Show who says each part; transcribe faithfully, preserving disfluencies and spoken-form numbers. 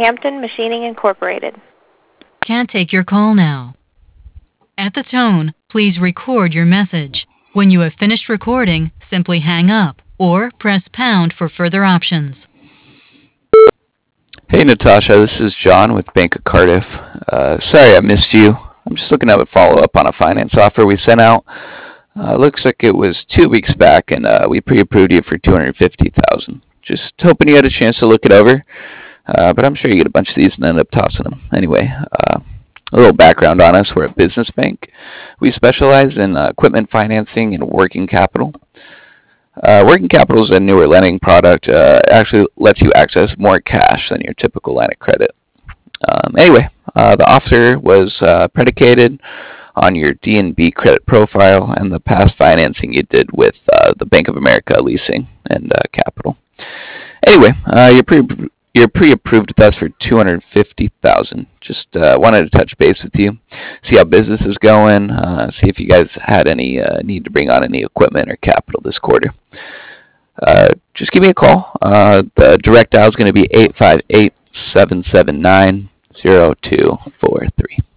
Speaker 1: Hampton Machining Incorporated.
Speaker 2: Can't take your call now. At the tone, please record your message. When you have finished recording, simply hang up or press pound for further options.
Speaker 3: Hey Natasha, this is John with Bank of Cardiff. Uh, sorry I missed you. I'm just looking to have a follow-up on a finance offer we sent out. Uh, looks like it was two weeks back, and uh, we pre-approved you for two hundred fifty thousand dollars. Just hoping you had a chance to look it over, uh, but I'm sure you get a bunch of these and end up tossing them. Anyway, uh, a little background on us. We're a business bank. We specialize in uh, equipment financing and working capital. Uh, working capital is a newer lending product. Uh, actually lets you access more cash than your typical line of credit. Um, anyway, uh, the offer was uh, predicated on your D N B credit profile and the past financing you did with uh, the Bank of America leasing and uh, capital. Anyway, uh, you're pre you're pre-approved with us for two hundred fifty thousand dollars. Just uh, wanted to touch base with you, see how business is going, uh, see if you guys had any uh, need to bring on any equipment or capital this quarter. Uh, just give me a call. Uh, the direct dial is going to be eight five eight, seven seven nine, zero two four three.